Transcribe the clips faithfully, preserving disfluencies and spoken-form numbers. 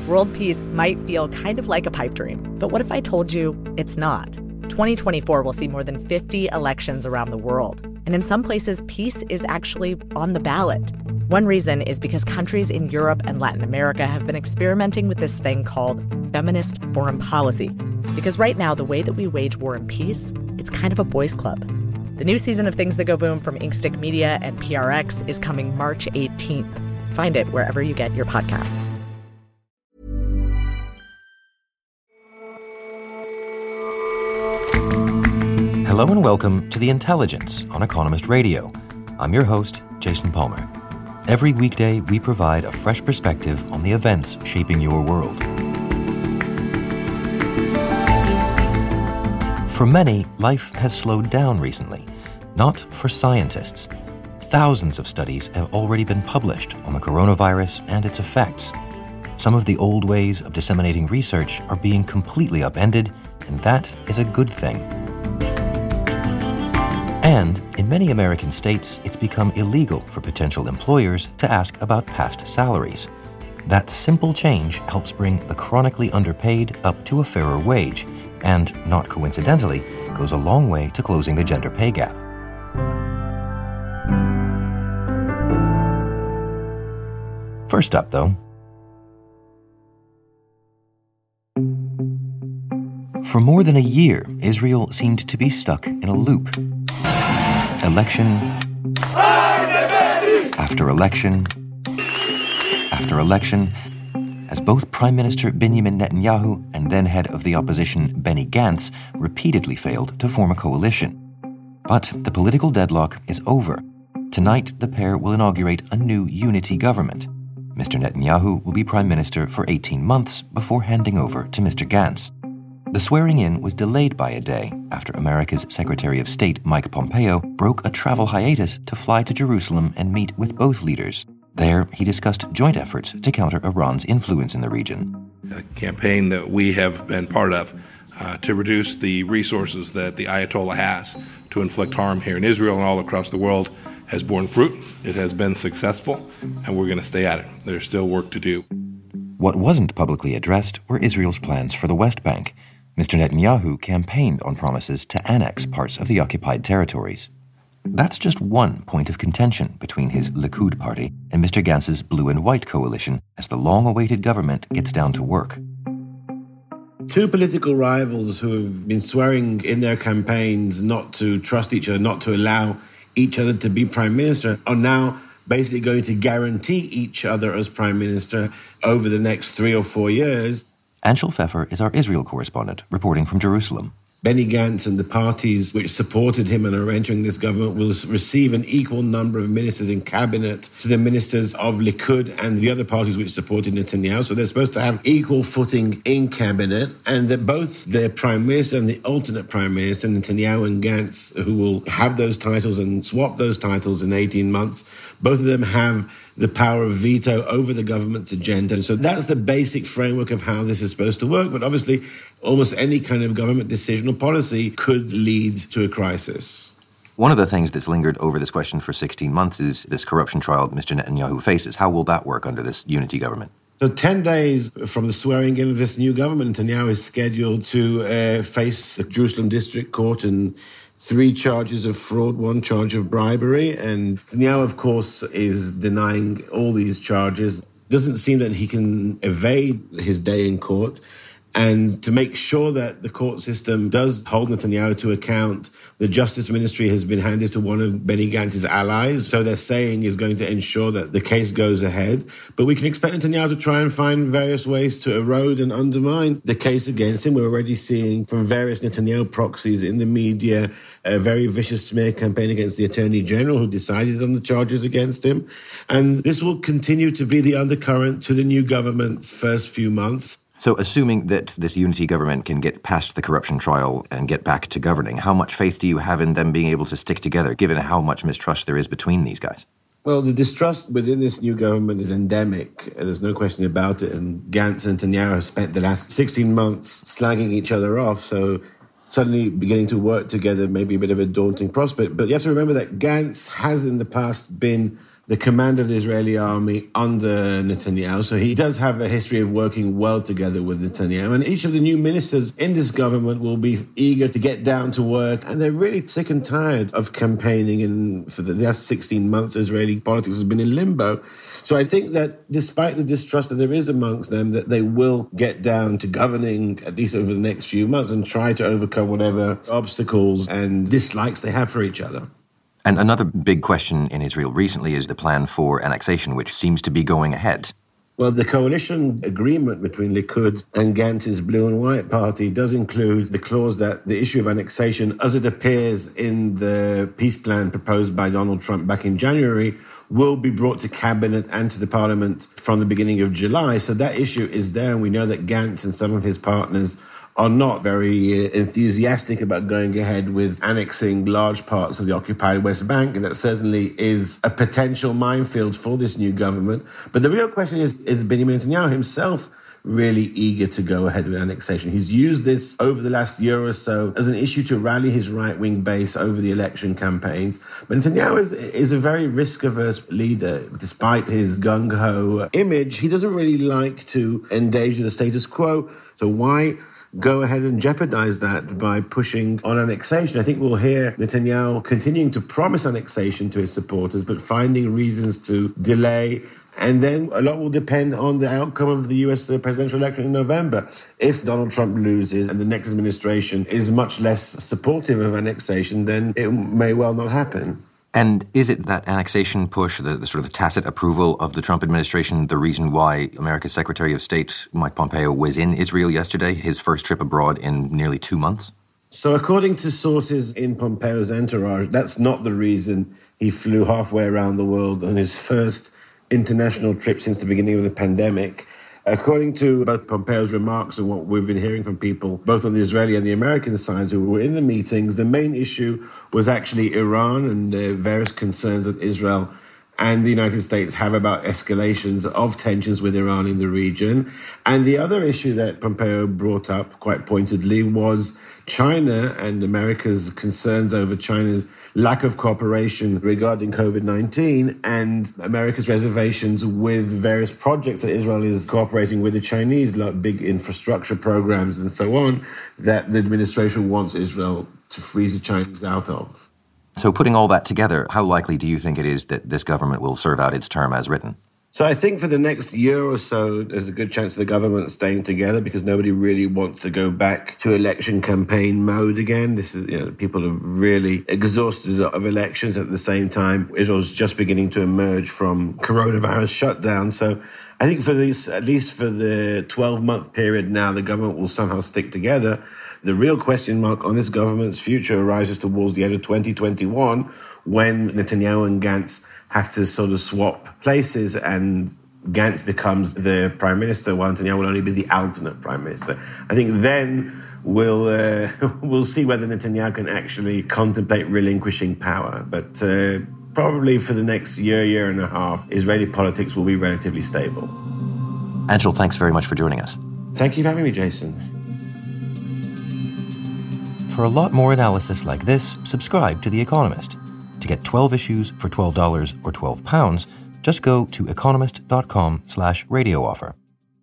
World peace might feel kind of like a pipe dream, but what if I told you it's not? twenty twenty-four will see more than fifty elections around the world, and in some places, peace is actually on the ballot. One reason is because countries in Europe and Latin America have been experimenting with this thing called feminist foreign policy. Because right now, the way that we wage war and peace, it's kind of a boys' club. The new season of Things That Go Boom from Inkstick Media and P R X is coming March eighteenth. Find it wherever you get your podcasts. Hello and welcome to The Intelligence on Economist Radio. I'm your host, Jason Palmer. Every weekday, we provide a fresh perspective on the events shaping your world. For many, life has slowed down recently. Not for scientists. Thousands of studies have already been published on the coronavirus and its effects. Some of the old ways of disseminating research are being completely upended, and that is a good thing. And in many American states, it's become illegal for potential employers to ask about past salaries. That simple change helps bring the chronically underpaid up to a fairer wage, and, not coincidentally, goes a long way to closing the gender pay gap. First up, though, for more than a year, Israel seemed to be stuck in a loop. Election after election after election, as both Prime Minister Benjamin Netanyahu and then head of the opposition Benny Gantz repeatedly failed to form a coalition. But the political deadlock is over. Tonight, the pair will inaugurate a new unity government. Mister Netanyahu will be Prime Minister for eighteen months before handing over to Mister Gantz. The swearing-in was delayed by a day after America's Secretary of State Mike Pompeo broke a travel hiatus to fly to Jerusalem and meet with both leaders. There, he discussed joint efforts to counter Iran's influence in the region. A campaign that we have been part of uh, to reduce the resources that the Ayatollah has to inflict harm here in Israel and all across the world has borne fruit. It has been successful, and we're going to stay at it. There's still work to do. What wasn't publicly addressed were Israel's plans for the West Bank. Mister Netanyahu campaigned on promises to annex parts of the occupied territories. That's just one point of contention between his Likud party and Mister Gantz's blue and white coalition as the long-awaited government gets down to work. Two political rivals who have been swearing in their campaigns not to trust each other, not to allow each other to be prime minister, are now basically going to guarantee each other as prime minister over the next three or four years. Anshel Pfeffer is our Israel correspondent, reporting from Jerusalem. Benny Gantz and the parties which supported him and are entering this government will receive an equal number of ministers in cabinet to the ministers of Likud and the other parties which supported Netanyahu. So they're supposed to have equal footing in cabinet, and that both their prime minister and the alternate prime minister, Netanyahu and Gantz, who will have those titles and swap those titles in eighteen months, both of them have the power of veto over the government's agenda. And so that's the basic framework of how this is supposed to work. But obviously, almost any kind of government decision or policy could lead to a crisis. One of the things that's lingered over this question for sixteen months is this corruption trial Mister Netanyahu faces. How will that work under this unity government? So ten days from the swearing in of this new government, Netanyahu is scheduled to uh, face the Jerusalem District Court and three charges of fraud, one charge of bribery. And Netanyahu, of course, is denying all these charges. Doesn't seem that he can evade his day in court. And to make sure that the court system does hold Netanyahu to account, the Justice Ministry has been handed to one of Benny Gantz's allies. So they're saying is going to ensure that the case goes ahead. But we can expect Netanyahu to try and find various ways to erode and undermine the case against him. We're already seeing from various Netanyahu proxies in the media a very vicious smear campaign against the Attorney General who decided on the charges against him. And this will continue to be the undercurrent to the new government's first few months. So assuming that this unity government can get past the corruption trial and get back to governing, how much faith do you have in them being able to stick together, given how much mistrust there is between these guys? Well, the distrust within this new government is endemic. There's no question about it. And Gantz and Netanyahu have spent the last sixteen months slagging each other off. So suddenly beginning to work together may be a bit of a daunting prospect. But you have to remember that Gantz has in the past been the commander of the Israeli army under Netanyahu. So he does have a history of working well together with Netanyahu. And each of the new ministers in this government will be eager to get down to work. And they're really sick and tired of campaigning. And for the last sixteen months, Israeli politics has been in limbo. So I think that despite the distrust that there is amongst them, that they will get down to governing, at least over the next few months, and try to overcome whatever obstacles and dislikes they have for each other. And another big question in Israel recently is the plan for annexation, which seems to be going ahead. Well, the coalition agreement between Likud and Gantz's Blue and White Party does include the clause that the issue of annexation, as it appears in the peace plan proposed by Donald Trump back in January, will be brought to cabinet and to the parliament from the beginning of July. So that issue is there, and we know that Gantz and some of his partners are not very enthusiastic about going ahead with annexing large parts of the occupied West Bank, and that certainly is a potential minefield for this new government. But the real question is, is Benjamin Netanyahu himself really eager to go ahead with annexation? He's used this over the last year or so as an issue to rally his right-wing base over the election campaigns. But Netanyahu is, is a very risk-averse leader. Despite his gung-ho image, he doesn't really like to endanger the status quo. So why go ahead and jeopardize that by pushing on annexation? I think we'll hear Netanyahu continuing to promise annexation to his supporters, but finding reasons to delay. And then a lot will depend on the outcome of the U S presidential election in November. If Donald Trump loses and the next administration is much less supportive of annexation, then it may well not happen. And is it that annexation push, the, the sort of tacit approval of the Trump administration, the reason why America's Secretary of State, Mike Pompeo, was in Israel yesterday, his first trip abroad in nearly two months? So according to sources in Pompeo's entourage, that's not the reason he flew halfway around the world on his first international trip since the beginning of the pandemic. According to both Pompeo's remarks and what we've been hearing from people, both on the Israeli and the American sides who were in the meetings, the main issue was actually Iran and uh, various concerns that Israel and the United States have about escalations of tensions with Iran in the region. And the other issue that Pompeo brought up quite pointedly was China and America's concerns over China's lack of cooperation regarding COVID nineteen and America's reservations with various projects that Israel is cooperating with the Chinese, like big infrastructure programs and so on, that the administration wants Israel to freeze the Chinese out of. So putting all that together, how likely do you think it is that this government will serve out its term as written? So I think for the next year or so, there's a good chance of the government staying together because nobody really wants to go back to election campaign mode again. This is, you know, people are really exhausted of elections. At the same time, Israel's just beginning to emerge from coronavirus shutdown. So I think for this, at least for the twelve-month period now, the government will somehow stick together. The real question mark on this government's future arises towards the end of twenty twenty-one, when Netanyahu and Gantz have to sort of swap places and Gantz becomes the prime minister while Netanyahu will only be the alternate prime minister. I think then we'll, uh, we'll see whether Netanyahu can actually contemplate relinquishing power. But uh, probably for the next year, year and a half, Israeli politics will be relatively stable. Anshel, thanks very much for joining us. Thank you for having me, Jason. For a lot more analysis like this, subscribe to The Economist. To get twelve issues for twelve dollars or twelve pounds, just go to economist.com slash radio offer.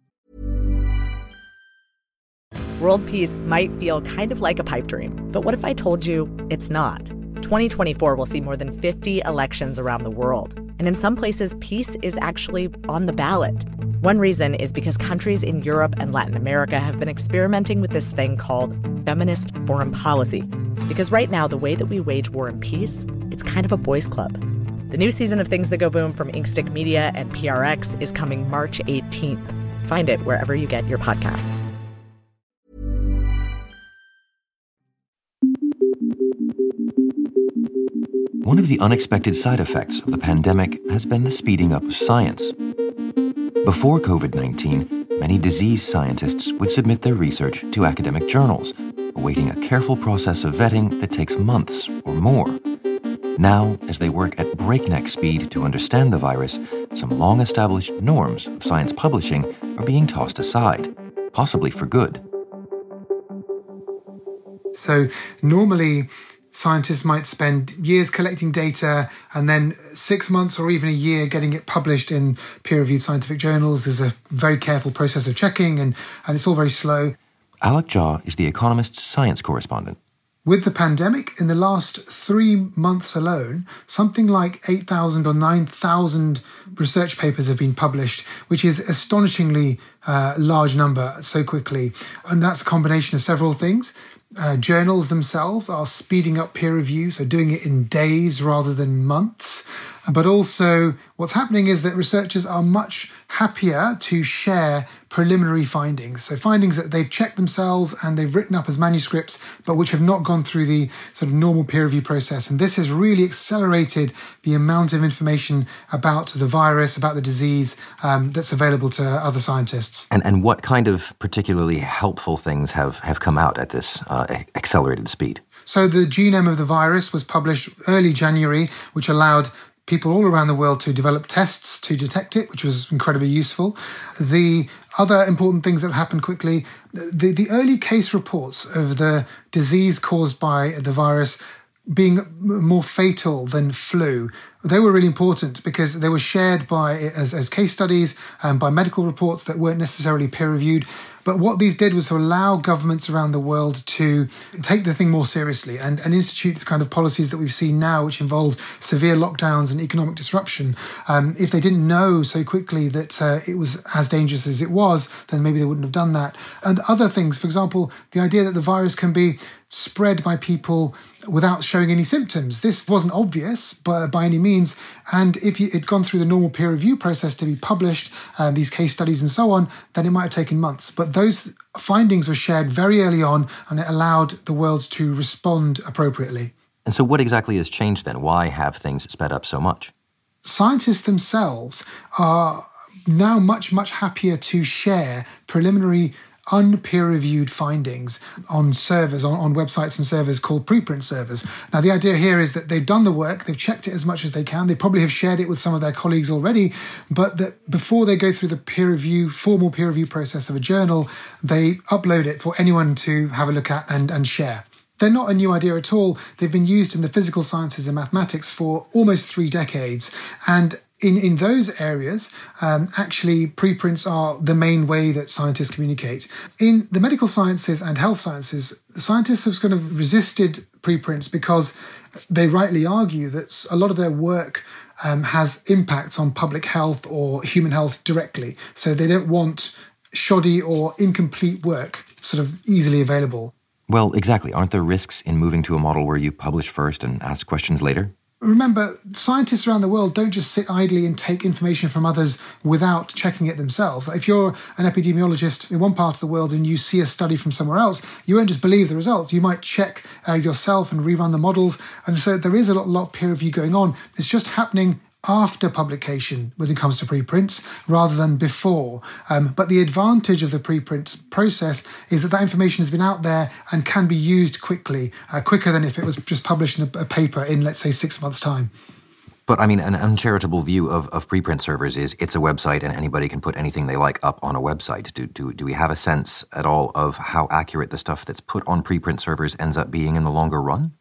World peace might feel kind of like a pipe dream, but what if I told you it's not? twenty twenty-four will see more than fifty elections around the world, and in some places, peace is actually on the ballot. One reason is because countries in Europe and Latin America have been experimenting with this thing called feminist foreign policy. Because right now, the way that we wage war and peace, it's kind of a boys' club. The new season of Things That Go Boom from Inkstick Media and P R X is coming March eighteenth. Find it wherever you get your podcasts. One of the unexpected side effects of the pandemic has been the speeding up of science. Before COVID nineteen, many disease scientists would submit their research to academic journals, awaiting a careful process of vetting that takes months or more. Now, as they work at breakneck speed to understand the virus, some long-established norms of science publishing are being tossed aside, possibly for good. So normally, Scientists might spend years collecting data and then six months or even a year getting it published in peer-reviewed scientific journals. There's a very careful process of checking, and, and it's all very slow. Alec Jha is The Economist's science correspondent. With the pandemic, in the last three months alone, something like eight thousand or nine thousand research papers have been published, which is astonishingly uh, large number so quickly. And that's a combination of several things. Uh, journals themselves are speeding up peer review, so doing it in days rather than months. But also what's happening is that researchers are much happier to share preliminary findings. So findings that they've checked themselves and they've written up as manuscripts, but which have not gone through the sort of normal peer review process. And this has really accelerated the amount of information about the virus, about the disease um, that's available to other scientists. And and what kind of particularly helpful things have, have come out at this uh, accelerated speed? So the genome of the virus was published early January, which allowed people all around the world to develop tests to detect it, which was incredibly useful. The other important things that happened quickly, the, the early case reports of the disease caused by the virus being more fatal than flu, they were really important because they were shared by as, as case studies and by medical reports that weren't necessarily peer-reviewed. But what these did was to allow governments around the world to take the thing more seriously and, and institute the kind of policies that we've seen now, which involve severe lockdowns and economic disruption. Um, if they didn't know so quickly that uh, it was as dangerous as it was, then maybe they wouldn't have done that. And other things, for example, the idea that the virus can be spread by people without showing any symptoms. This wasn't obvious by, by any means. And if it had gone through the normal peer review process to be published, uh, these case studies and so on, then it might have taken months. But those findings were shared very early on, and it allowed the world to respond appropriately. And so what exactly has changed then? Why have things sped up so much? Scientists themselves are now much, much happier to share preliminary unpeer-reviewed findings on servers, on, on websites and servers called preprint servers. Now, the idea here is that they've done the work, they've checked it as much as they can, they probably have shared it with some of their colleagues already, but that before they go through the peer review, formal peer review process of a journal, they upload it for anyone to have a look at and, and share. They're not a new idea at all. They've been used in the physical sciences and mathematics for almost three decades. And In, in those areas, um, actually, preprints are the main way that scientists communicate. In the medical sciences and health sciences, the scientists have kind of resisted preprints because they rightly argue that a lot of their work um, has impacts on public health or human health directly. So they don't want shoddy or incomplete work sort of easily available. Well, exactly. Aren't there risks in moving to a model where you publish first and ask questions later? Remember, scientists around the world don't just sit idly and take information from others without checking it themselves. If you're an epidemiologist in one part of the world and you see a study from somewhere else, you won't just believe the results. You might check uh, yourself and rerun the models. And so there is a lot, lot of peer review going on. It's just happening after publication when it comes to preprints rather than before. Um, but the advantage of the preprint process is that that information has been out there and can be used quickly, uh, quicker than if it was just published in a, a paper in, let's say, six months' time. But, I mean, an uncharitable view of, of preprint servers is it's a website and anybody can put anything they like up on a website. Do, do, do we have a sense at all of how accurate the stuff that's put on preprint servers ends up being in the longer run?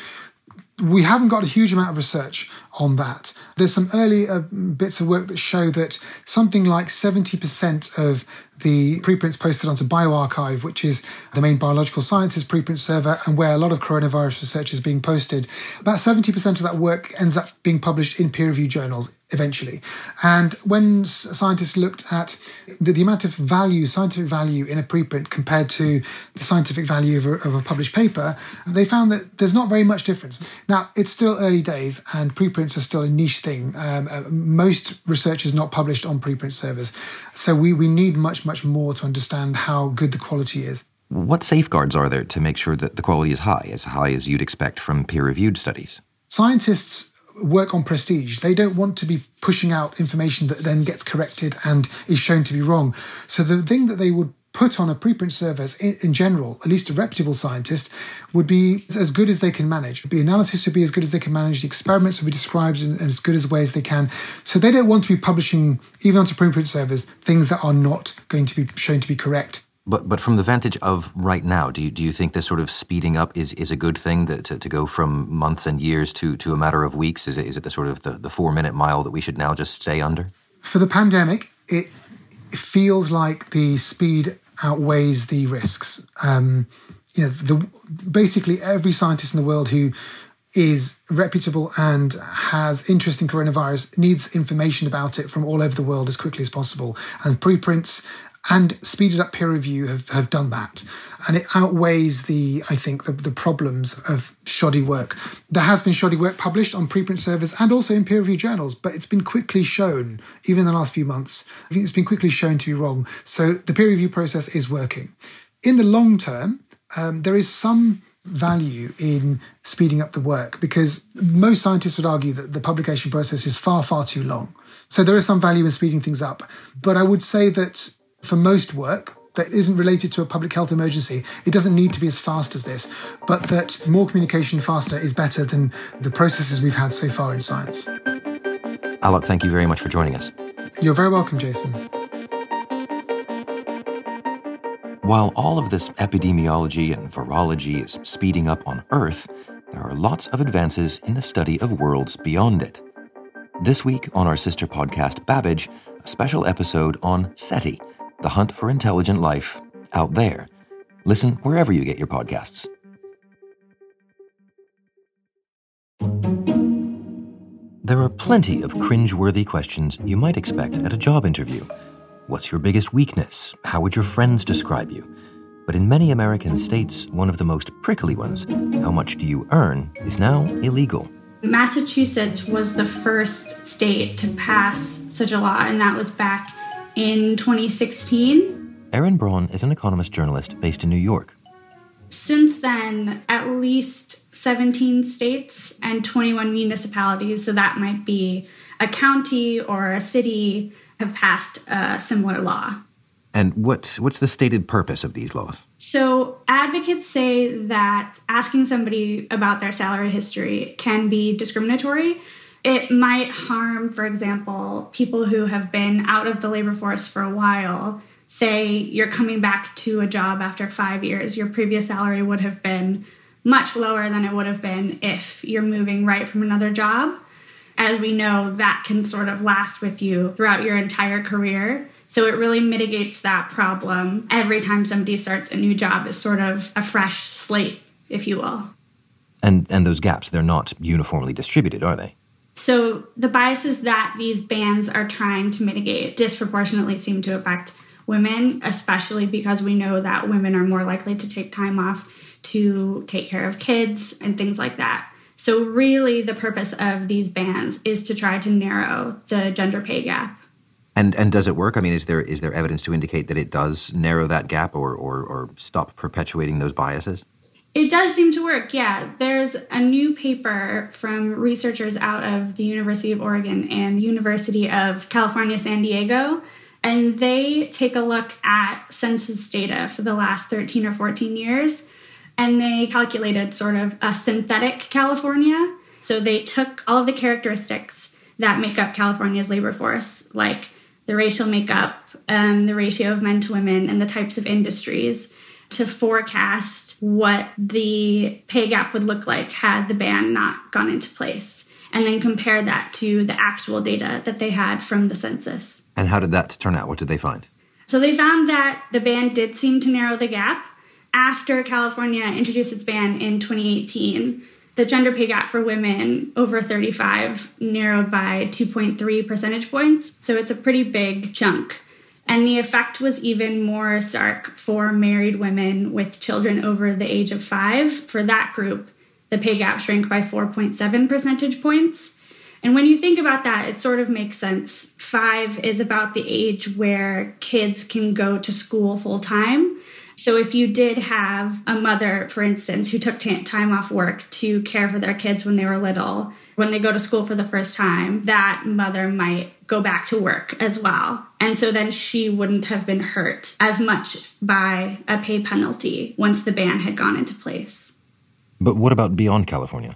We haven't got a huge amount of research on that. There's some early uh, bits of work that show that something like seventy percent of the preprints posted onto bioRxiv, which is the main biological sciences preprint server and where a lot of coronavirus research is being posted, about seventy percent of that work ends up being published in peer-reviewed journals eventually. And when scientists looked at the, the amount of value, scientific value in a preprint compared to the scientific value of a, of a published paper, they found that there's not very much difference. Now, it's still early days and preprints are still a niche thing. Um, uh, most research is not published on preprint servers. So we, we need much, much more to understand how good the quality is. What safeguards are there to make sure that the quality is high, as high as you'd expect from peer-reviewed studies? Scientists work on prestige. They don't want to be pushing out information that then gets corrected and is shown to be wrong. So the thing that they would put on a preprint server in, in general, at least a reputable scientist, would be as good as they can manage. The analysis would be as good as they can manage. The experiments would be described in, in as good as ways they can. So they don't want to be publishing, even onto preprint servers, things that are not going to be shown to be correct. But but from the vantage of right now, do you do you think this sort of speeding up is, is a good thing, that to, to go from months and years to, to a matter of weeks? Is it, is it the sort of the, the four-minute mile that we should now just stay under? For the pandemic, it, it feels like the speed outweighs the risks. Um, you know, the, basically every scientist in the world who is reputable and has interest in coronavirus needs information about it from all over the world as quickly as possible. And preprints and speeded up peer review have, have done that. And it outweighs the, I think, the, the problems of shoddy work. There has been shoddy work published on preprint servers and also in peer review journals, but it's been quickly shown, even in the last few months, I think it's been quickly shown to be wrong. So the peer review process is working. In the long term, um, there is some value in speeding up the work, because most scientists would argue that the publication process is far, far too long. So there is some value in speeding things up. But I would say that for most work that isn't related to a public health emergency, it doesn't need to be as fast as this, but that more communication faster is better than the processes we've had so far in science. Alok, thank you very much for joining us. You're very welcome, Jason. While all of this epidemiology and virology is speeding up on Earth, there are lots of advances in the study of worlds beyond it. This week on our sister podcast, Babbage, a special episode on SETI, the hunt for intelligent life out there. Listen wherever you get your podcasts. There are plenty of cringe-worthy questions you might expect at a job interview. What's your biggest weakness? How would your friends describe you? But in many American states, one of the most prickly ones, how much do you earn, is now illegal. Massachusetts was the first state to pass such a law, and that was back in twenty sixteen. Erin Braun is an economist journalist based in New York. Since then, at least seventeen states and twenty-one municipalities, so that might be a county or a city, have passed a similar law. And what, what's the stated purpose of these laws? So advocates say that asking somebody about their salary history can be discriminatory. It might harm, for example, people who have been out of the labor force for a while. Say you're coming back to a job after five years. Your previous salary would have been much lower than it would have been if you're moving right from another job. As we know, that can sort of last with you throughout your entire career. So it really mitigates that problem. Every time somebody starts a new job, is sort of a fresh slate, if you will. And and those gaps, they're not uniformly distributed, are they? So the biases that these bans are trying to mitigate disproportionately seem to affect women, especially because we know that women are more likely to take time off to take care of kids and things like that. So really the purpose of these bans is to try to narrow the gender pay gap. And and does it work? I mean, is there is there evidence to indicate that it does narrow that gap or or, or stop perpetuating those biases? It does seem to work, yeah. There's a new paper from researchers out of the University of Oregon and the University of California, San Diego, and they take a look at census data for the last thirteen or fourteen years, and they calculated sort of a synthetic California. So they took all of the characteristics that make up California's labor force, like the racial makeup, um, the ratio of men to women, and the types of industries, to forecast what the pay gap would look like had the ban not gone into place, and then compare that to the actual data that they had from the census. And how did that turn out? What did they find? So they found that the ban did seem to narrow the gap. After California introduced its ban in twenty eighteen, the gender pay gap for women over thirty-five narrowed by two point three percentage points. So it's a pretty big chunk. And the effect was even more stark for married women with children over the age of five. For that group, the pay gap shrank by four point seven percentage points. And when you think about that, it sort of makes sense. Five is about the age where kids can go to school full time. So if you did have a mother, for instance, who took t- time off work to care for their kids when they were little, when they go to school for the first time, that mother might go back to work as well. And so then she wouldn't have been hurt as much by a pay penalty once the ban had gone into place. But what about beyond California?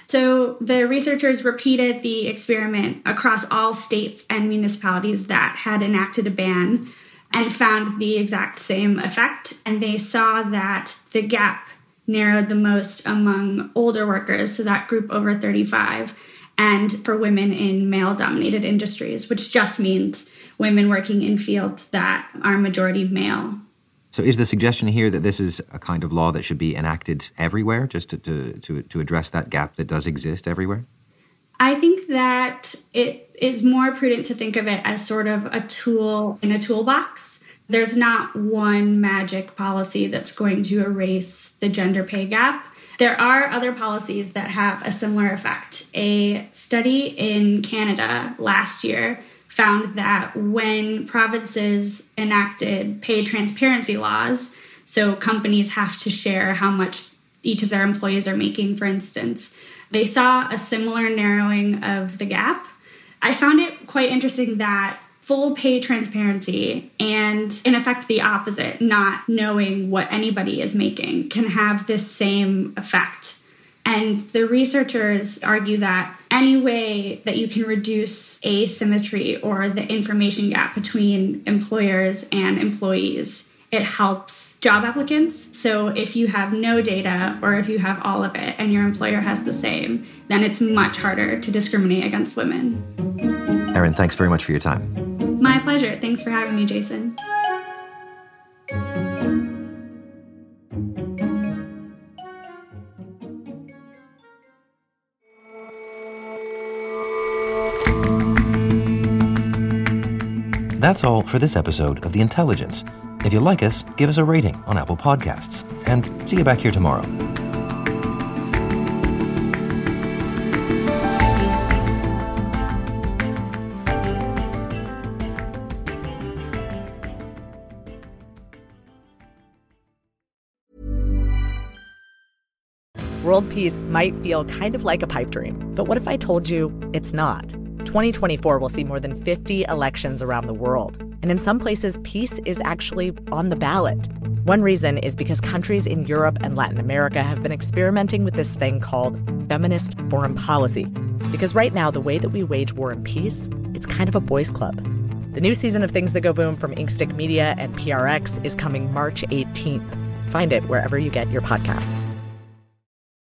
So the researchers repeated the experiment across all states and municipalities that had enacted a ban. and found the exact same effect. And they saw that the gap narrowed the most among older workers, so that group over thirty-five, and for women in male-dominated industries, which just means women working in fields that are majority male. So is the suggestion here that this is a kind of law that should be enacted everywhere, just to, to, to, to address that gap that does exist everywhere? I think that it is more prudent to think of it as sort of a tool in a toolbox. There's not one magic policy that's going to erase the gender pay gap. There are other policies that have a similar effect. A study in Canada last year found that when provinces enacted pay transparency laws, so companies have to share how much each of their employees are making, for instance, they saw a similar narrowing of the gap. I found it quite interesting that full pay transparency and, in effect, the opposite, not knowing what anybody is making, can have this same effect. And the researchers argue that any way that you can reduce asymmetry or the information gap between employers and employees, it helps job applicants. So if you have no data or if you have all of it and your employer has the same, then it's much harder to discriminate against women. Erin, thanks very much for your time. My pleasure. Thanks for having me, Jason. That's all for this episode of The Intelligence. If you like us, give us a rating on Apple Podcasts. And see you back here tomorrow. World peace might feel kind of like a pipe dream, but what if I told you it's not? twenty twenty-four will see more than fifty elections around the world. And in some places, peace is actually on the ballot. One reason is because countries in Europe and Latin America have been experimenting with this thing called feminist foreign policy. Because right now, the way that we wage war and peace, it's kind of a boys' club. The new season of Things That Go Boom from Inkstick Media and P R X is coming March eighteenth. Find it wherever you get your podcasts.